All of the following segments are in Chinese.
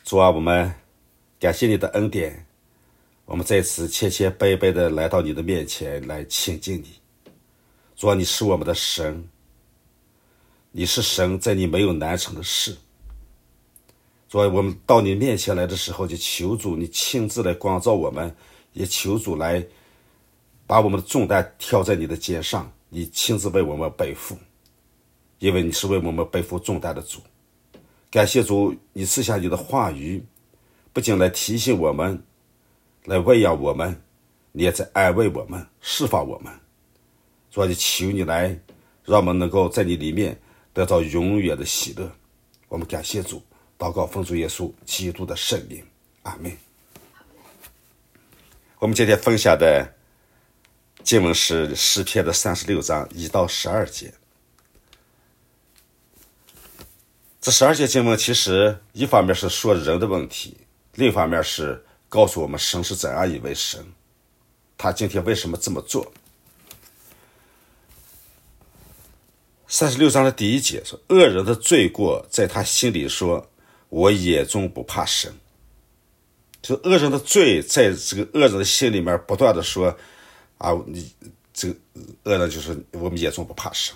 主啊，我们感谢你的恩典，我们再次谦谦卑卑的来到你的面前来亲近你。主啊，你是我们的神，你是神，在你没有难成的事。主啊，我们到你面前来的时候，就求主你亲自来光照我们，也求主来把我们的重担挑在你的肩上，你亲自为我们背负，因为你是为我们背负重担的主。感谢主，你赐下你的话语，不仅来提醒我们，来喂养我们，你也在安慰我们，释放我们。主啊，就求你来让我们能够在你里面得到永远的喜乐。我们感谢主，祷告奉主耶稣基督的圣名，阿们。我们今天分享的经文是诗篇的36章1到12节。这12节经文其实一方面是说人的问题，另一方面是告诉我们神是怎样一位神，他今天为什么这么做。36章的第1节说，恶人的罪过在他心里说，我眼中不怕神。就是恶人的罪在这个恶人的心里面不断的说啊，你这个恶人就是我们眼中不怕神。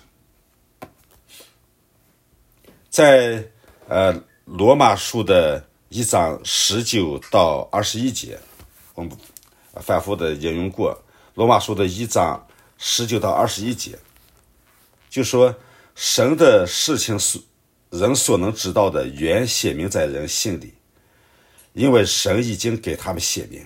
在罗马书的1章19到21节，我们反复的引用过罗马书的1章19到21节，就说神的事情人所能知道的原显明在人心里，因为神已经给他们显明。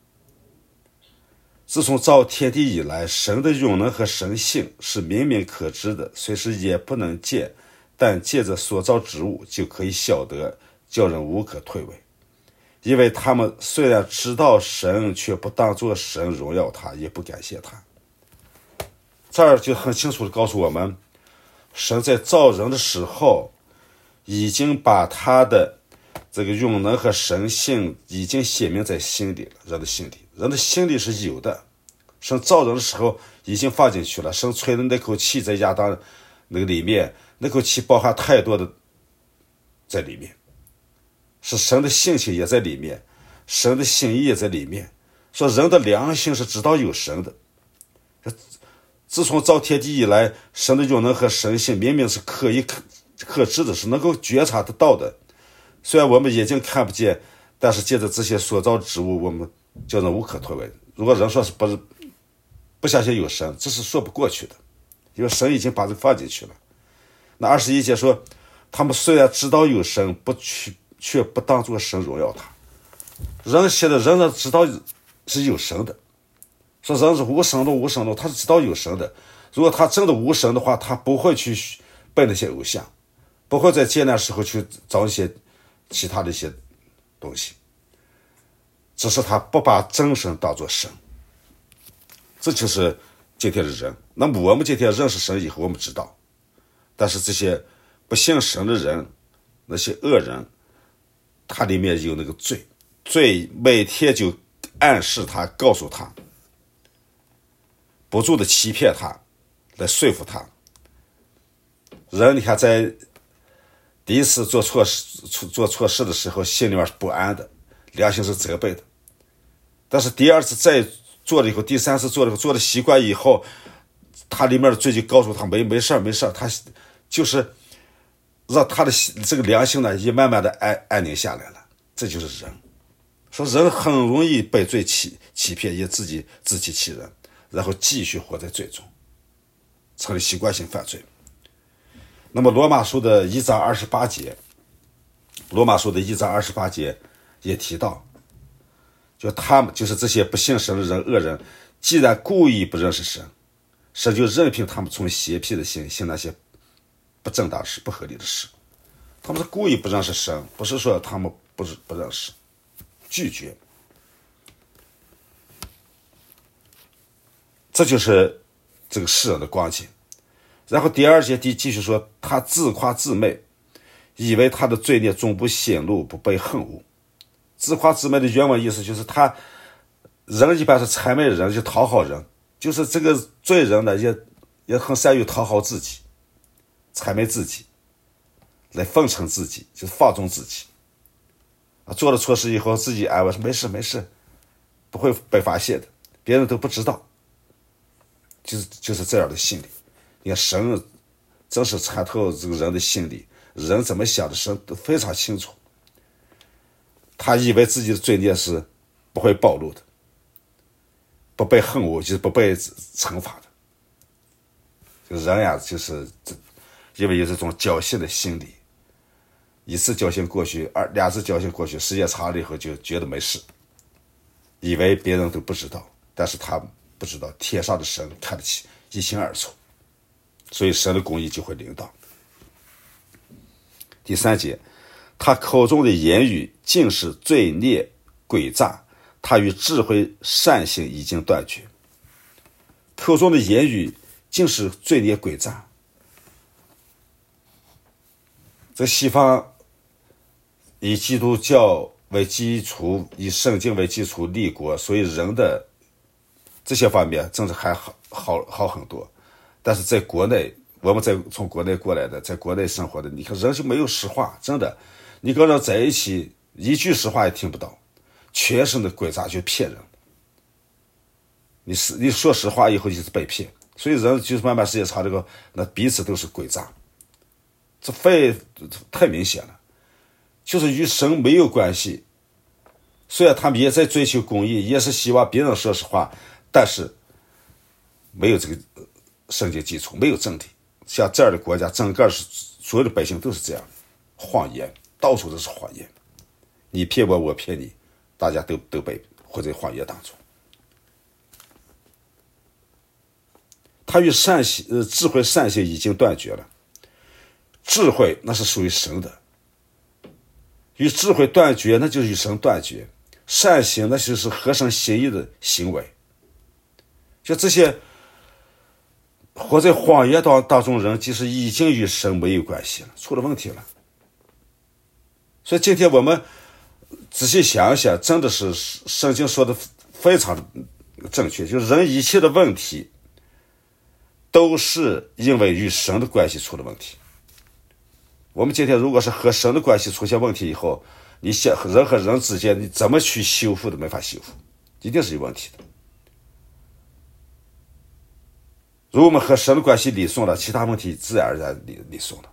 自从造天地以来，神的永能和神性是明明可知的，虽是也不能见，但借着所造之物就可以晓得，叫人无可推诿。因为他们虽然知道神，却不当作神荣耀他，也不感谢他。这儿就很清楚地告诉我们，神在造人的时候已经把他的这个永能和神性已经显明在心里了，人的心里，人的心里是有的。神造人的时候已经放进去了，神吹的那口气在亚当那个里面，那口气包含太多的在里面，是神的性情也在里面，神的心意也在里面。说人的良心是知道有神的，自从造天地以来，神的永能和神性明明是可以可知的，是能够觉察得到的。虽然我们眼睛看不见，但是借着这些所造之物，我们叫人无可推诿。如果人说是不相信有神，这是说不过去的，因为神已经把这个放进去了。那21节说，他们虽然知道有神，却不当作神荣耀他。人现在仍然知道是有神的，说人是无神论，他是知道有神的。如果他真的无神的话，他不会去拜那些偶像，不会在艰难时候去找一些其他的一些东西，只是他不把真神当作神。这就是今天的人。那么我们今天认识神以后，我们知道，但是这些不信神的人，那些恶人，他里面有那个罪每天就暗示他，告诉他，不住的欺骗他，来说服他。人你看在第一次做错事的时候，心里面是不安的，良心是责备的。但是第二次再做了以后，第三次做了以后，做了习惯以后，他里面的罪就告诉他没事，他就是让他的这个良心呢也慢慢的安宁下来了。这就是人。说人很容易被罪欺骗，也自欺欺人，然后继续活在罪中，成了习惯性犯罪。那么罗马书的1章28节也提到，就他们就是这些不信神的人，恶人，既然故意不认识神，神就任凭他们从邪僻的心行那些不正当事、不合理的事。他们是故意不认识神，不是说他们不认识，拒绝。这就是这个世人的光景。然后第2节继续说，他自夸自媚，以为他的罪孽终不显露，不被恨恶。自夸自媚的原文意思就是人一般是谄媚人，就讨好人，就是这个罪人呢也很善于讨好自己，谄媚自己，来奉承自己，就是放纵自己。 做了错事以后自己安慰说没事没事，不会被发现的，别人都不知道，就是这样的心理。你看神真是参透这个人的心理，人怎么想的神都非常清楚。他以为自己的罪孽是不会暴露的，不被恨恶，就是不被惩罚的。这个人呀，就是因为有这种侥幸的心理，一次侥幸过去，两次侥幸过去，时间长了以后就觉得没事，以为别人都不知道，但是他不知道天上的神看得起，一清二楚，所以神的公义就会领导。第3节，他口中的言语尽是罪孽诡诈，他与智慧善行已经断绝。口中的言语尽是罪孽诡诈。在西方以基督教为基础，以圣经为基础立国，所以人的这些方面真的还好很多。但是在国内，我们从国内过来的，在国内生活的，你看人就没有实话，真的，你跟人在一起一句实话也听不到，全是那诡诈，就骗人。你说实话以后就是被骗，所以人就是慢慢时间长了，那彼此都是诡诈，这太明显了，就是与神没有关系。虽然他们也在追求公义，也是希望别人说实话，但是没有这个圣经基础，没有真理。像这样的国家，整个所有的百姓都是这样，谎言，到处都是谎言，你骗我，我骗你，大家都被活在谎言当中。他与智慧善行已经断绝了，智慧那是属于神的，与智慧断绝，那就是与神断绝；善行那就是合神心意的行为。就这些活在谎言当中人，其实已经与神没有关系了，出了问题了。所以今天我们仔细想一想，真的是圣经说的非常正确，就是人一切的问题都是因为与神的关系出了问题。我们今天如果是和神的关系出现问题以后，你想人和人之间你怎么去修复都没法修复，一定是有问题的。如果我们和神的关系理顺了，其他问题自然而然理顺了。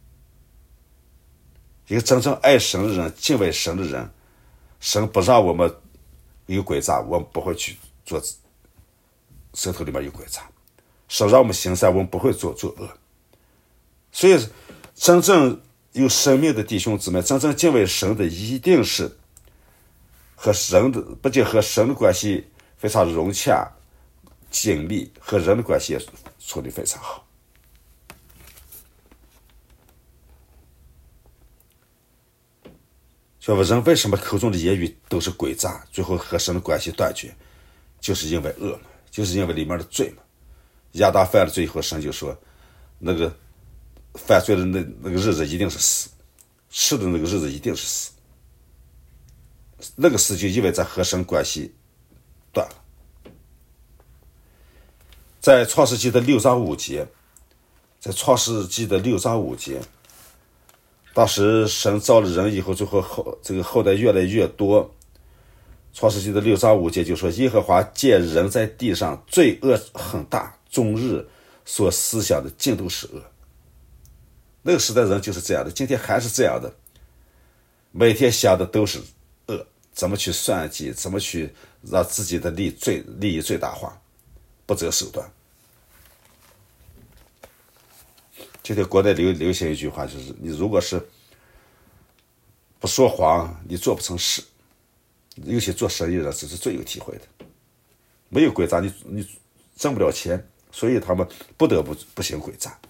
一个真正爱神的人，敬畏神的人，神不让我们有诡诈，我们不会去做，舌头里面有诡诈。神让我们行善，我们不会做恶。所以真正有生命的弟兄姊妹，真正敬畏神的，一定是和神的不仅和神的关系非常融洽紧密，和人的关系也处理非常好。所以人为什么口中的言语都是诡诈，最后和神的关系断绝，就是因为恶嘛，就是因为里面的罪嘛。亚当犯了罪以后，神就说那个犯罪的那个日子一定是死，吃的那个日子一定是死。那个死就意味着和神关系断了。在创世纪的6章5节，当时神造了人以后，最后这个后代越来越多。创世纪的6章5节就说，耶和华见人在地上罪恶很大，终日所思想的尽都是恶。那个时代人就是这样的，今天还是这样的，每天想的都是恶，怎么去算计，怎么去让自己的利益最大化，不择手段。今天国内流行一句话，就是你如果是不说谎，你做不成事。尤其做生意人，这是最有体会的。没有诡诈，你挣不了钱，所以他们不得不行诡诈。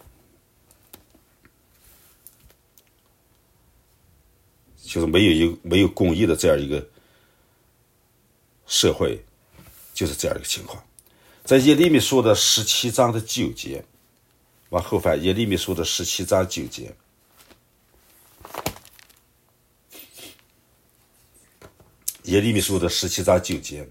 就是没有公义的这样一个社会，就是这样一个情况。在耶利米书的17章的9节，往后翻，耶利米书的17章9节。耶利米书的17章9节，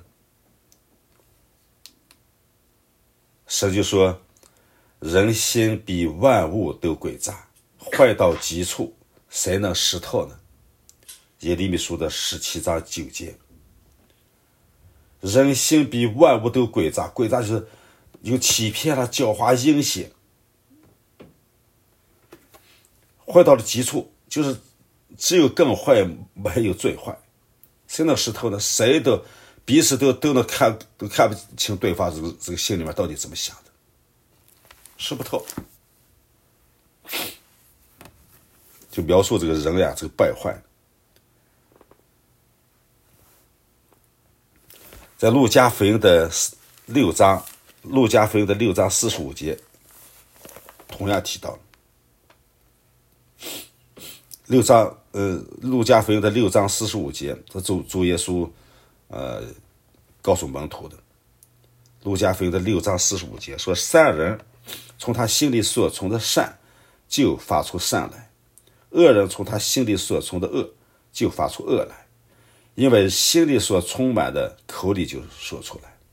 神就说，人心比万物都诡诈，坏到极处，谁能识透呢？ 耶利米书的17章9节。人性比万物都诡诈，诡诈就是有欺骗了、狡猾、阴险。坏到了极处，就是只有更坏，没有最坏。谁能识透呢？谁都彼此都能都看不清对方这个心里面到底怎么想的，识不透。就描述这个人呀，这个败坏。在路加福音的6章45节，同样提到了路加福音的6章45节，这主耶稣告诉门徒的。路加福音的6章45节说，善人从他心里所从的善就发出善来，恶人从他心里所从的恶就发出恶来，因为心里所充满的，口里就说出来。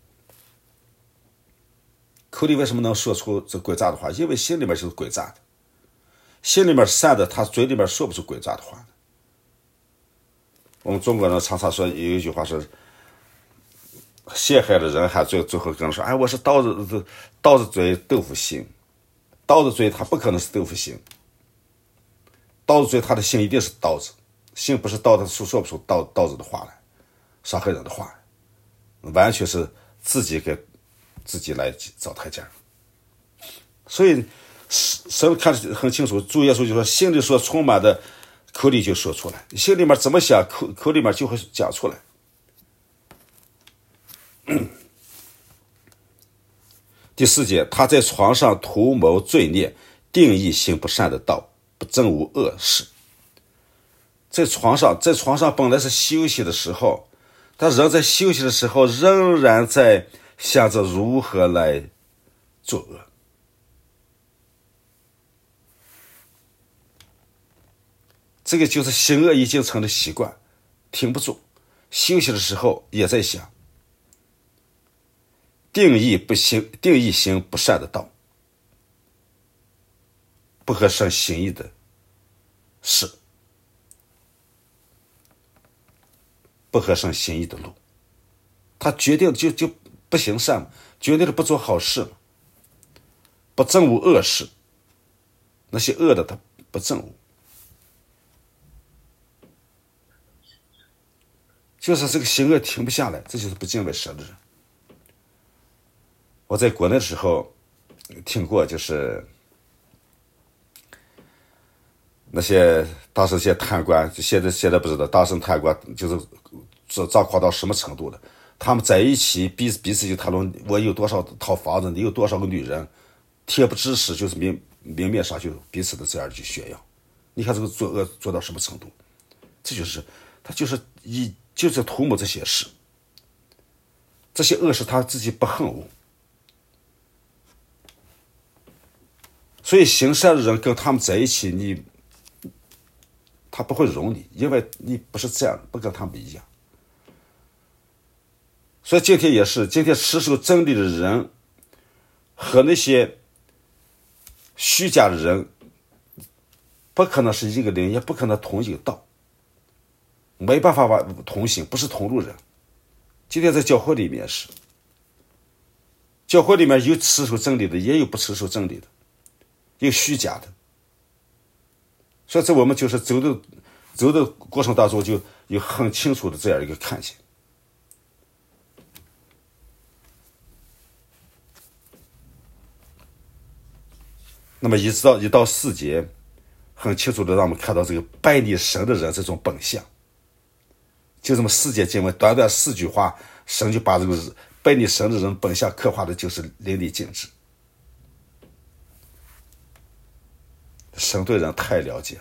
口里为什么能说出这诡诈的话？因为心里面就是诡诈的，心里面善的，他嘴里面说不出诡诈的话的。我们中国人常常说有一句话是，陷害的人还最后跟人说，哎，我是刀子嘴豆腐心。刀子嘴他不可能是豆腐心，刀子嘴他的心一定是刀子，心不是刀子，说不出刀子的话来，伤害人的话来，完全是自己给自己来找台阶。所以神看得很清楚，主耶稣就说，心里所充满的，口里就说出来，心里面怎么想，口里面就会讲出来。第4节，他在床上图谋罪孽，定义行不善的道，不正无恶事。在床上本来是休息的时候，但人在休息的时候仍然在想着如何来作恶。这个就是行恶已经成了习惯，停不住，休息的时候也在想，定义行不善的道，不合神心意的事，不合神心意的路。他决定就不行善嘛，决定了不做好事嘛，不正无恶事，那些恶的他不正无。就是这个行恶停不下来，这就是不敬畏神的人。我在国内的时候听过，就是那些当时些贪官，现在不知道，当时贪官就是糟糕到什么程度了。他们在一起彼此就谈论，我有多少套房子，你有多少个女人，恬不知耻，就是明面上就彼此的这样去炫耀。你看这个作恶做到什么程度？这就是他就是图谋这些事，这些恶事他自己不恨恶。所以行善的人跟他们在一起，他不会容你，因为你不是这样，不跟他们一样。所以今天也是，今天持守真理的人和那些虚假的人不可能是一个灵，也不可能同一个道，没办法同行，不是同路人。今天在教会里面是，教会里面有持守真理的，也有不持守真理的，有虚假的。所以在我们就是走的过程当中，就有很清楚的这样一个看见。那么一到4节，很清楚的让我们看到这个拜逆神的人这种本相。就这么4节经文，短短4句话，神就把这个拜逆神的人本相刻画的就是淋漓尽致。神对人太了解了，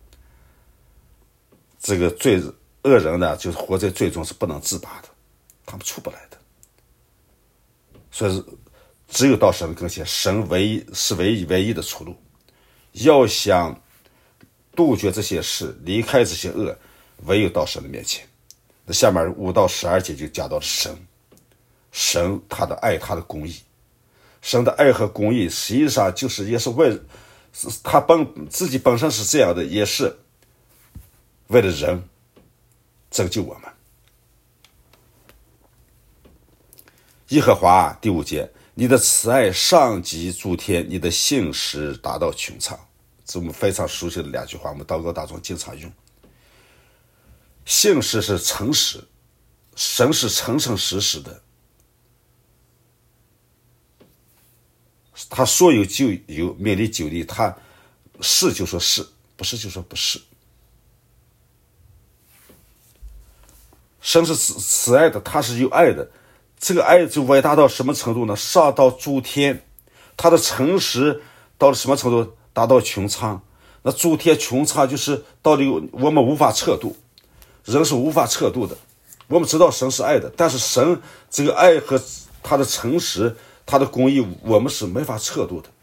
这个恶人呢，就是活在罪中是不能自拔的，他们出不来的。所以只有到神跟前，神唯一的出路。要想杜绝这些事，离开这些恶，唯有到神的面前。那下面5到12节就讲到了神他的爱，他的公义。神的爱和公义实际上也是为他自己本身是这样的，也是为了人， 拯救我们。耶和华第5节，你的慈爱上及诸天，你的信实达到穹苍。这我们非常熟悉的2句话，我们祷告当中经常用。信实是诚实，神是诚诚实实的，他说有就有，命里就立，他是就说是，不是就说不是。神是慈爱的，他是有爱的，这个爱就伟大到什么程度呢？上到诸天，他的诚实到了什么程度？达到穹苍。那诸天穹苍就是到底我们无法测度，人是无法测度的。我们知道神是爱的，但是神这个爱和他的诚实，他的公义，我们是没法测度的。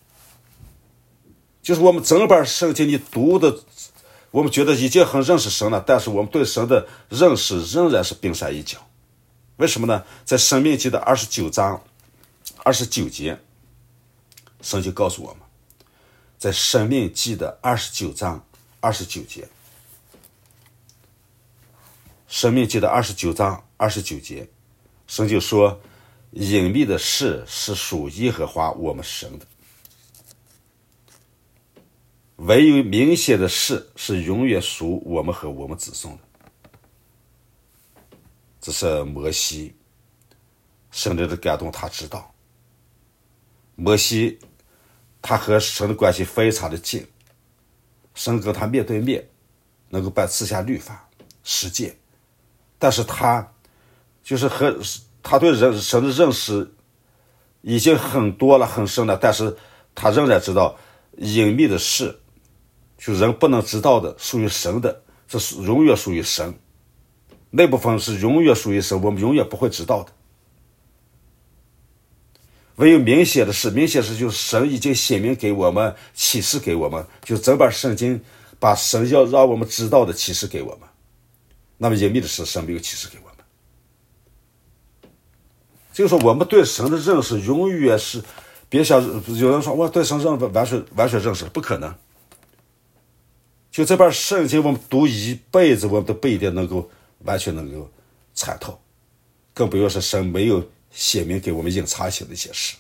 就是我们整本圣经你读的，我们觉得已经很认识神了，但是我们对神的认识仍然是冰山一角。为什么呢？在申命记的29章29节，神就告诉我们，在申命记的29章29节，申命记的29章29节，神就说，隐秘的事是属耶和华我们神的，唯有明显的事是永远属我们和我们子孙的。这是摩西，神的感动他知道，摩西他和神的关系非常的近，神跟他面对面，能够赐下律法实践，但是他就是和他对神的认识已经很多了很深了，但是他仍然知道隐秘的事，就人不能知道的，属于神的，这是永远属于神，那部分是永远属于神，我们永远不会知道的。唯有明显的事，明显的事就是神已经显明给我们，启示给我们，就整本圣经把神要让我们知道的启示给我们。那么隐秘的事，神没有启示给我们。就是说我们对神的认识永远是，别想有人说我对神认完全认识，不可能。就这本圣经我们读一辈子，我们都不一定能够完全能够参透，更不要说神没有显明给我们隐藏性的一些事。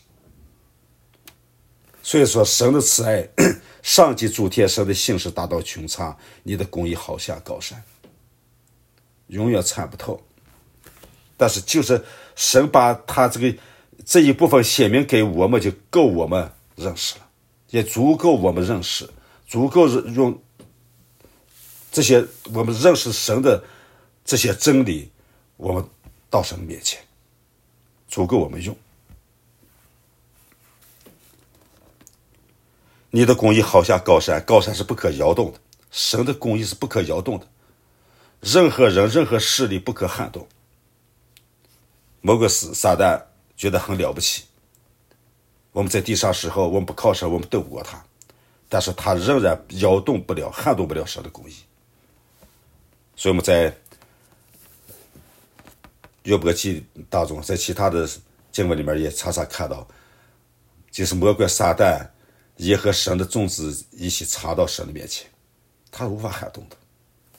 所以说神的慈爱上及诸天，神的信实达到穹苍，你的公义好像高山，永远参不透。但是就是神把他这一部分显明给我们，就够我们认识了，也足够我们认识，足够用这些我们认识神的这些真理，我们到神面前足够我们用。你的公义好像高山，高山是不可摇动的，神的公义是不可摇动的，任何人任何势力不可撼动。某个撒旦觉得很了不起，我们在地上时候我们不靠神，我们斗不过他，但是他仍然摇动不了撼动不了神的公义。所以我们在约伯记当中，在其他的经文里面也常常看到，就是魔鬼撒旦也和神的种子一起藏到神的面前，他无法撼动的。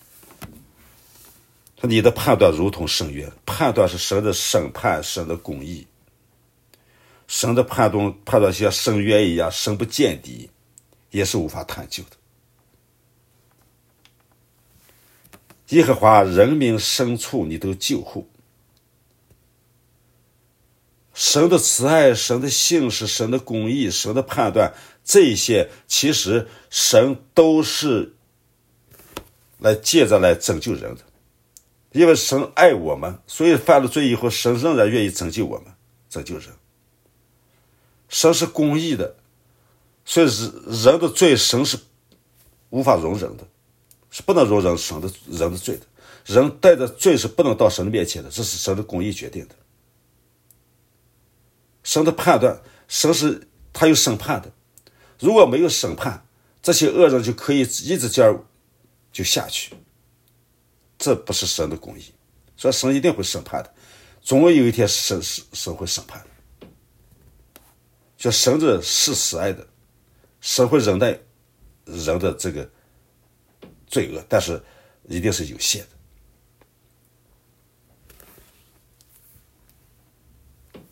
你的判断如同深渊，判断是神的审判，神的公义，神的判断像深渊一样深不见底，也是无法探究的。耶和华人民深处你都救护，神的慈爱，神的信实，神的公义，神的判断，这些其实神都是借着来拯救人的。因为神爱我们，所以犯了罪以后，神仍然愿意拯救我们，拯救人。神是公义的，所以人的罪神是无法容忍的，是不能容忍人的罪的。人带着罪是不能到神的面前的，这是神的公义决定的。神的判断，神是他有审判的，如果没有审判，这些恶人就可以一直这样就下去，这不是神的公义，所以神一定会审判的，总有一天神会审判的。就神是慈爱的，神会忍耐人的这个罪恶，但是一定是有限的。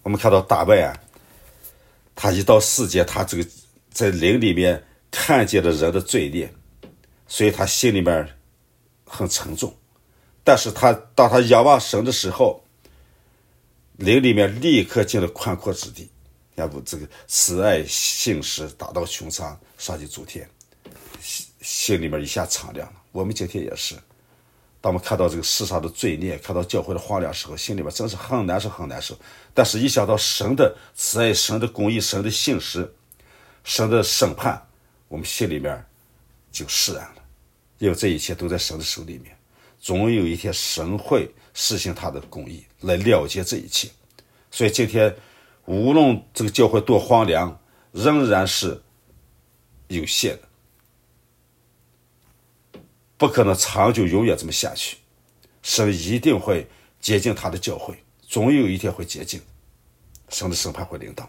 我们看到大卫啊，他一到世界，他这个在灵里面看见了人的罪孽，所以他心里面很沉重。但是当他仰望神的时候，灵里面立刻进了宽阔之地，要不这个慈爱信实达到穹苍，上及诸天，心里面一下敞亮了。我们今天也是，当我们看到这个世上的罪孽，看到教会的荒凉时候，心里面真是很难受很难受。但是一想到神的慈爱、神的公义、神的信实、神的审判，我们心里面就释然了，因为这一切都在神的手里面。总有一天神会实行他的公义来了结这一切。所以今天无论这个教会多荒凉，仍然是有限的，不可能长久永远这么下去。神一定会洁净他的教会，总有一天会洁净，神的审判会临到。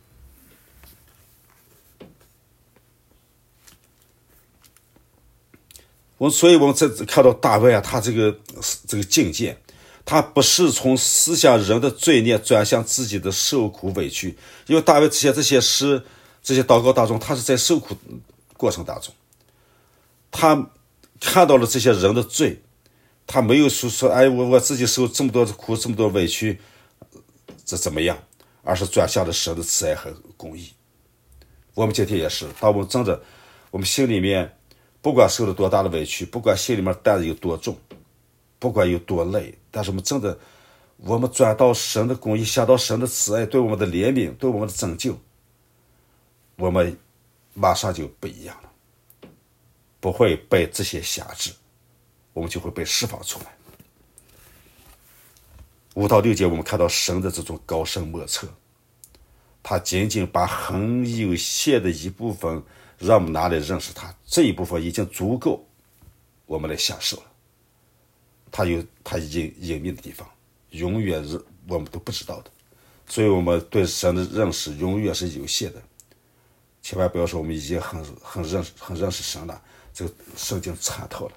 所以我们这看到大卫啊，他这个境界，他不是从思想人的罪孽转向自己的受苦委屈，因为大卫这些诗、这些祷告当中，他是在受苦过程当中，他看到了这些人的罪，他没有说哎，我自己受这么多的苦，这么多委屈，这怎么样？而是转向了神的慈爱和公义。我们今天也是，当我们真的，我们心里面不管受了多大的委屈，不管心里面担子有多重，不管有多累，但是我们真的，我们转到神的公义，想到神的慈爱对我们的怜悯，对我们的拯救，我们马上就不一样了，不会被这些辖制，我们就会被释放出来。5到6节我们看到神的这种高深莫测，他仅仅把很有限的一部分让我们拿来认识他，这一部分已经足够我们来享受了。他有他已经隐秘的地方，永远是我们都不知道的，所以我们对神的认识永远是有限的。千万不要说我们已经很认识神了，这个圣经参透了。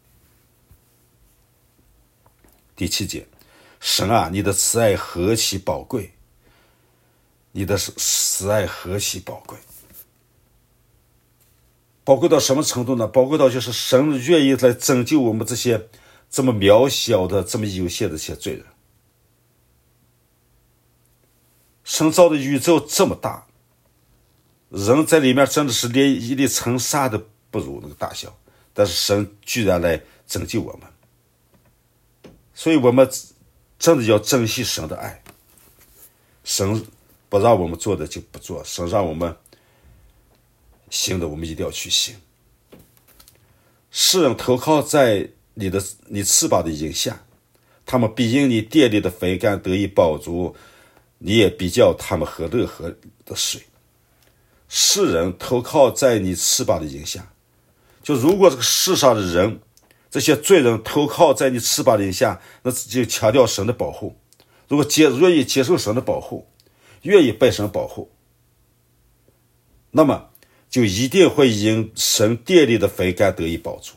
第7节，神啊，你的慈爱何其宝贵，你的慈爱何其宝贵。宝贵到什么程度呢？宝贵到就是神愿意来拯救我们这些这么渺小的、这么有限的这些罪人。神造的宇宙这么大，人在里面真的是连一粒尘沙都不如那个大小，但是神居然来拯救我们。所以我们真的要珍惜神的爱。神不让我们做的就不做，神让我们行的我们一定要去行。世人投靠在你翅膀的荫下，他们必因你殿里的肥甘得以饱足，你也必叫他们喝乐河的水。世人投靠在你翅膀的荫下，就如果这个世上的人，这些罪人投靠在你翅膀的荫下，那就强调神的保护。如果愿意接受神的保护，愿意被神保护，那么就一定会因神殿里的肥甘得以饱足。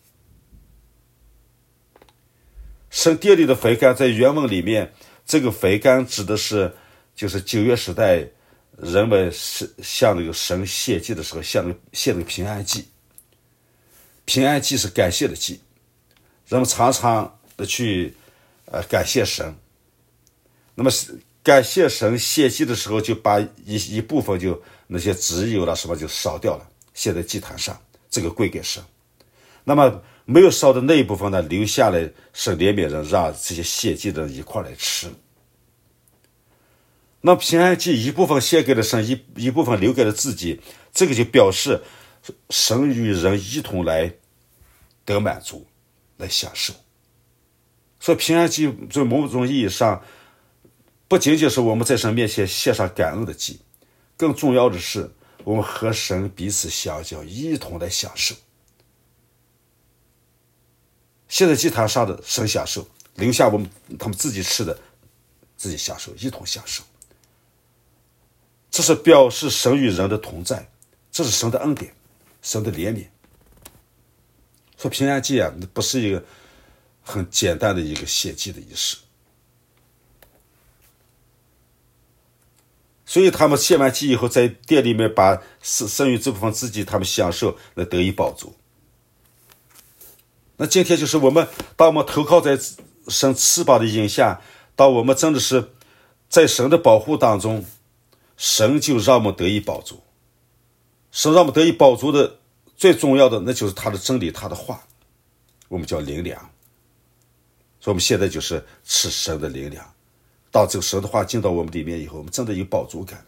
神殿里的肥甘在原文里面，这个肥甘指的是就是旧约时代人们是向那个神献祭的时候向献那个平安祭。平安祭是感谢的祭，人们常常的去感谢神。那么感谢神献祭的时候，就把一部分就那些脂油了什么就烧掉了，献在祭坛上，这个归给神。那么没有烧的那一部分呢，留下来神怜悯人，让这些献祭的人一块来吃。那平安祭一部分献给了神，一部分留给了自己，这个就表示神与人一同来得满足，来享受。所以平安祭在某种意义上不仅仅是我们在神面前献上感恩的祭，更重要的是我们和神彼此相交，一同来享受。现在祭坛上的神享受，留下他们自己吃的自己享受，一同享受。这是表示神与人的同在，这是神的恩典，神的怜悯。说平安祭啊，不是一个很简单的一个献祭的仪式。 所以他们献完祭以后，在殿里面把剩余这部分自己他们享受，来得以饱足。那今天就是当我们投靠在神翅膀的荫下，当我们真的是在神的保护当中，神就让我们得以饱足。神让我们得以饱足的最重要的，那就是他的真理，他的话，我们叫灵粮。所以我们现在就是吃神的灵粮。当这个神的话进到我们里面以后，我们真的有饱足感。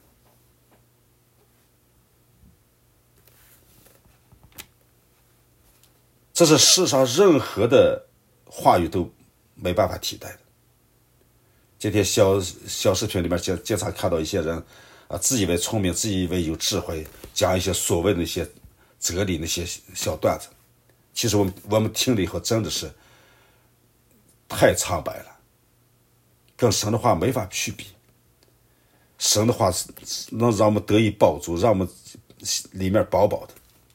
这是世上任何的话语都没办法替代的。今天小视频里面经常看到一些人自以为聪明，自以为有智慧，讲一些所谓的那些哲理，那些小段子。其实我们听了以后真的是太苍白了，跟神的话没法去比。神的话能让我们得以饱足，让我们里面饱饱的。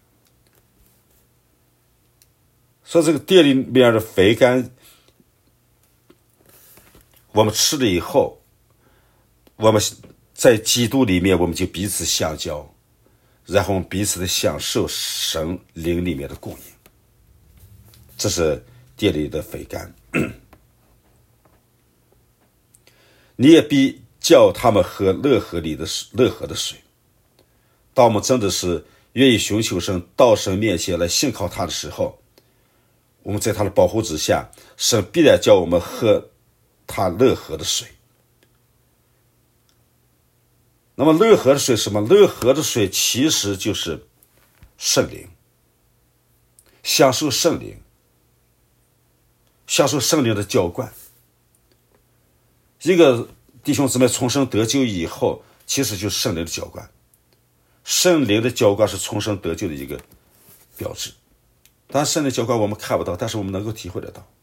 所以这个殿里面的肥甘，我们吃了以后，我们在基督里面，我们就彼此相交，然后我们彼此的享受神灵里面的供应。这是殿里的肥甘。你也必叫他们喝乐河的水。当我们真的是愿意寻求神，到神面前来信靠他的时候，我们在他的保护之下，神必然叫我们喝他乐河的水。那么乐河的水是什么？乐河的水其实就是圣灵，享受圣灵，享受圣灵的浇灌。一个弟兄姊妹重生得救以后，其实就是圣灵的浇灌。圣灵的浇灌是重生得救的一个标志。当然圣灵浇灌我们看不到，但是我们能够体会得到。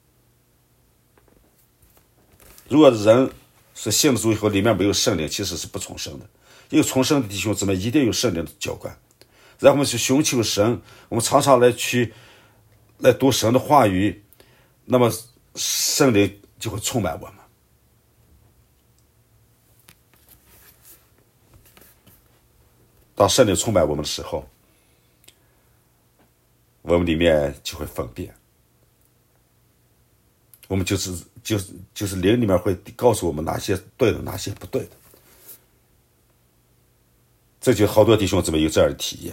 如果人是信了主以后里面没有圣灵，其实是不重生的。一个重生的弟兄姊妹一定有圣灵的浇灌，然后我们去寻求神，我们常常来读神的话语，那么圣灵就会充满我们。当圣灵充满我们的时候，我们里面就会分辨，我们就是灵里面会告诉我们哪些对的，哪些不对的。这就好多弟兄姊妹有这样的体验。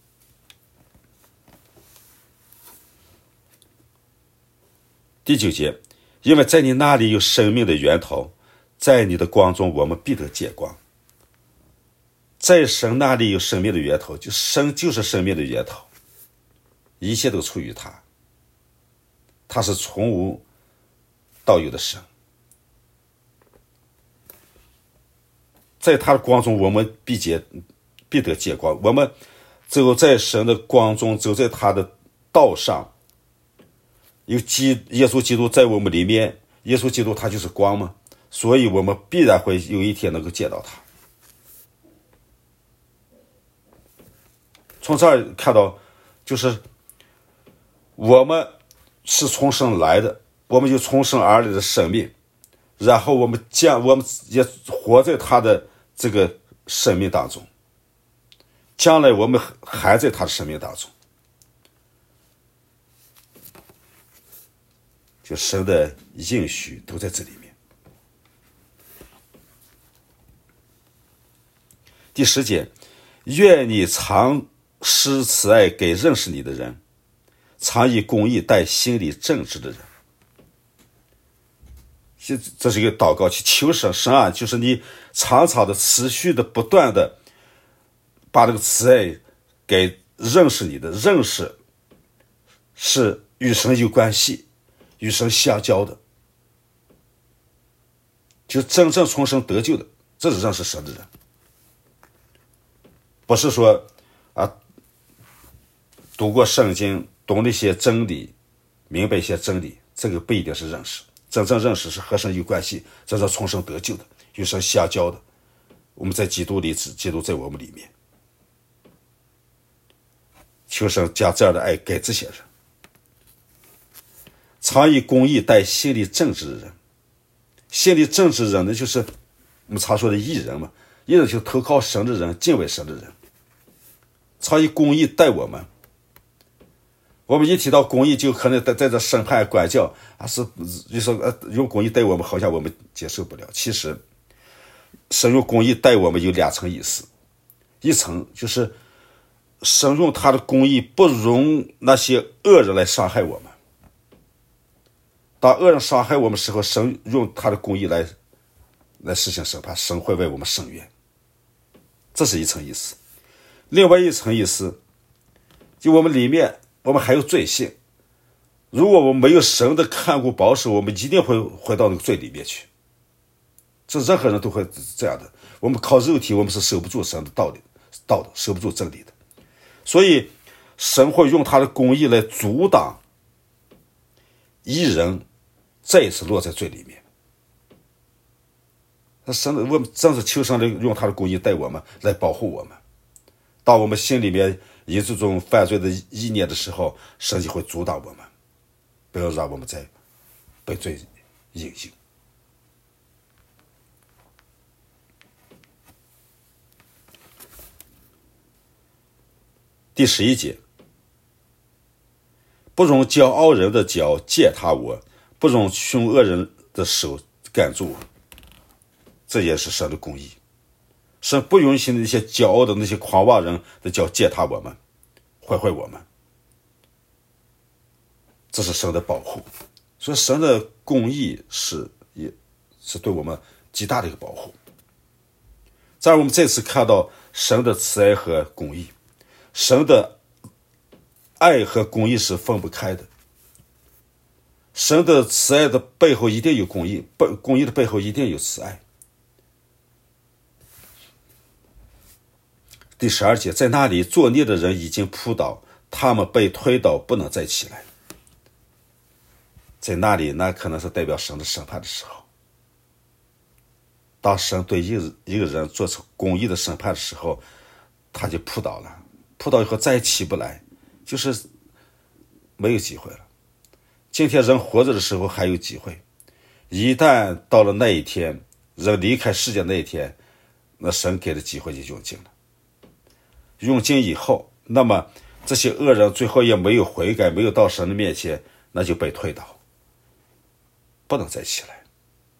第9节，因为在你那里有生命的源头，在你的光中我们必得见光。在神那里有生命的源头，就神就是生命的源头，一切都出于他，他是从无到有的神。在他的光中我们必得见光。我们走在神的光中，走在他的道上，有耶稣基督在我们里面，耶稣基督他就是光嘛，所以我们必然会有一天能够见到他。从这儿看到，就是我们是从神来的，我们有从神而来的生命，然后我们也活在他的这个生命当中，将来我们还在他的生命当中，就神的应许都在这里面。第10节，愿你常施慈爱给认识你的人，常以公义待心里正直的人。这是一个祷告，去求神啊，就是你常常的持续的不断的把这个慈爱给认识你的，认识是与神有关系，与神相交的，就真正重生得救的，这是认识神的人。不是说读过圣经，懂那些真理，明白一些真理，这个不一定是认识。真正认识是和神有关系，真正重生得救的，与神相交的，我们在基督里，基督在我们里面。求神将这样的爱给这些人。常以公义待心里正直的人，心里正直的人呢，就是我们常说的义人嘛。 一人就投靠神的人，敬畏神的人，常以公义待我们。我们一提到公义，就可能在这审判管教就说用公义待我们，好像我们接受不了。其实神用公义待我们有2层意思，一层就是神用他的公义不容那些恶人来伤害我们。当恶人伤害我们时候，神用他的公义来实行审判，神会为我们伸冤，这是一层意思。另外一层意思，就我们里面我们还有罪性，如果我们没有神的看顾保守，我们一定会回到那个罪里面去。这任何人都会这样的。我们靠肉体，我们是守不住神的道德，守不住真理的。所以神会用他的公义来阻挡义人再一次落在罪里面。我们正是求神来用他的公义待我们，来保护我们。当我们心里面有这种犯罪的意念的时候，神就会阻挡我们，不要让我们再被罪引诱。第11节，不容骄傲人的脚践踏我，不容凶恶人的手赶住我。这也是神的公义。神不允许那些骄傲的那些狂妄人的脚践踏我们，毁坏我们。这是神的保护。所以神的公义也是对我们极大的一个保护。再我们这次看到神的慈爱和公义，神的爱和公义是分不开的。神的慈爱的背后一定有公义，公义的背后一定有慈爱。第12节，在那里作孽的人已经扑倒，他们被推倒，不能再起来。在那里，那可能是代表神的审判的时候。当神对一个人做出公义的审判的时候，他就扑倒了，扑倒以后再起不来，就是没有机会了。今天人活着的时候还有机会，一旦到了那一天，人离开世界那一天，那神给的机会就用尽了。用尽以后，那么这些恶人最后也没有悔改，没有到神的面前，那就被推倒，不能再起来。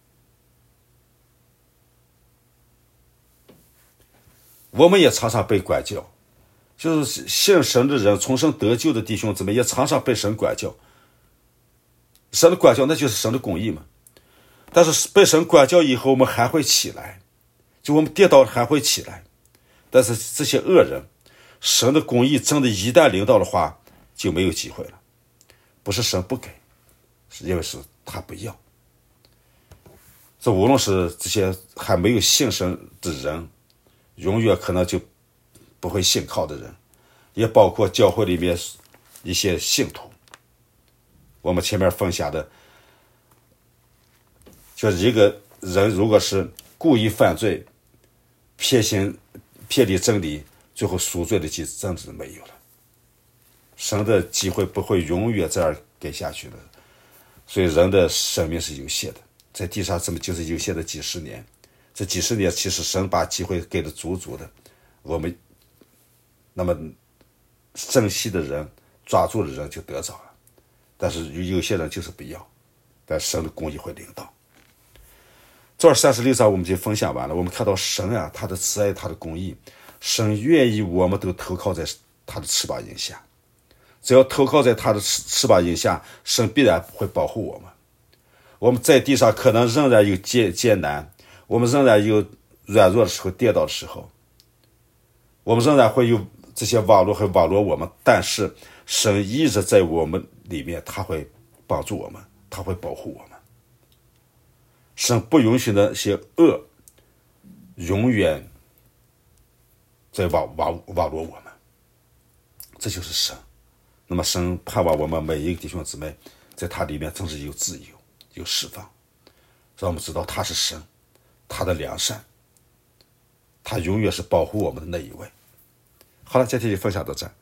我们也常常被管教，就是信神的人，重生得救的弟兄姊妹也常常被神管教。神的管教那就是神的公义嘛。但是被神管教以后，我们还会起来，就我们跌倒还会起来。但是这些恶人，神的公义真的一旦临到的话，就没有机会了。不是神不给，是因为是他不要。这无论是这些还没有信神的人，永远可能就不会信靠的人，也包括教会里面一些信徒。我们前面分享的，就是一个人如果是故意犯罪，偏离真理，最后赎罪的机制真的没有了。神的机会不会永远这样给下去的，所以人的生命是有限的，在地上这么就是有限的几十年，这几十年其实神把机会给的足足的，我们那么珍惜的人，抓住的人就得着了，但是有些人就是不要，但神的公义会领导。这36章我们就分享完了。我们看到神啊，他的慈爱，他的公义，神愿意我们都投靠在他的翅膀荫下。只要投靠在他的翅膀荫下，神必然会保护我们。我们在地上可能仍然有艰难，我们仍然有软弱的时候，跌倒的时候，我们仍然会有这些网络和网络我们，但是神一直在我们里面，他会帮助我们，他会保护我们。神不允许那些恶永远在网络我们，这就是神。那么神盼望我们每一个弟兄姊妹在他里面真是有自由，有释放，让我们知道他是神，他的良善，他永远是保护我们的那一位。好了，今天就分享到这儿。